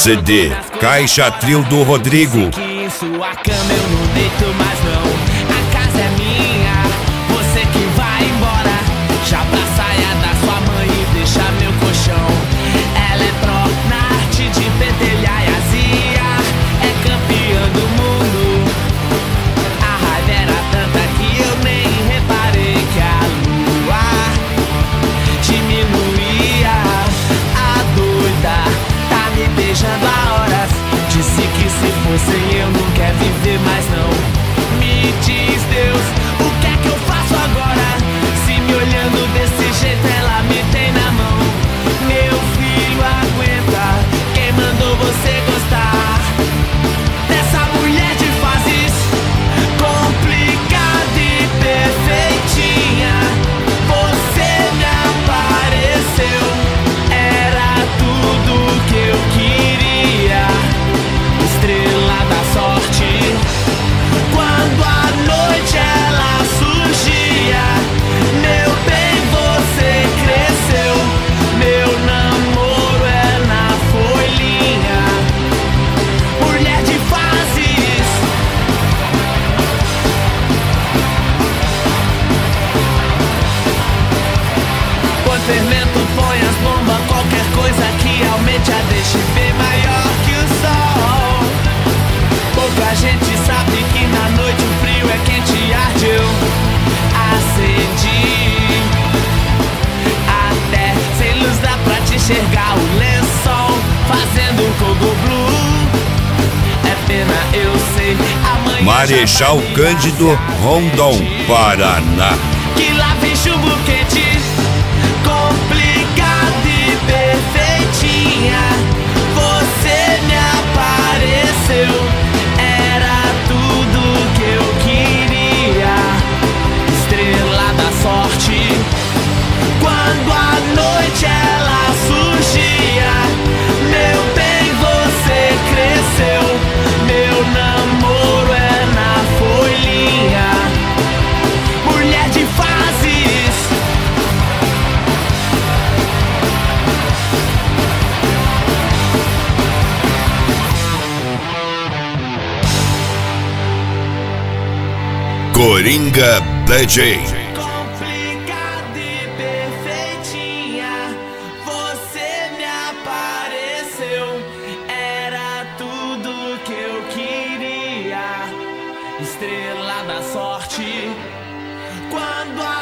CD, Caixa Trio do Rodrigo. Que em sua cama eu não deito mais não. A casa é minha, você que vai embora. Já pra saia da sua mãe e deixa meu colchão. Ela é pró na arte de pentelhar e azia. É campeã do mundo. A raiva era tanta que eu nem reparei que a lua diminuía. A doida tá me beijando há horas. Disse que se fosse eu não quer viver mais não. Me diz Deus, o que é que eu faço agora? Se me olhando desse jeito ela me tem na mão. Meu filho aguenta, quem mandou você gostar dessa mulher de fases complicada e perfeitinha? Você me apareceu, era tudo que eu queria. Estrela da sorte, quando a noite ela surgia. Meu bem, você cresceu, meu namoro é na folhinha. Mulher de fases. Põe fermento, põe as bombas, qualquer coisa que aumente a deixe bem maior que o sol. Pouca gente sabe que na noite o frio é quente, arde, eu acendi. Até sem luz dá pra te enxergar o lençol fazendo cogo blue. É pena, eu sei, amanhã Marechal Cândido, Rondon, Paraná. que lá vem chumbo quente, complicada e perfeitinha. Você me apareceu, era tudo que eu queria. Estrela da sorte, quando a noite ela surgia. Meu bem, você cresceu, meu namoro é na folhinha. Mulher de fases. Coringa DJ. Complicada e perfeitinha, você me apareceu, era tudo que eu queria. Estrela da sorte, quando a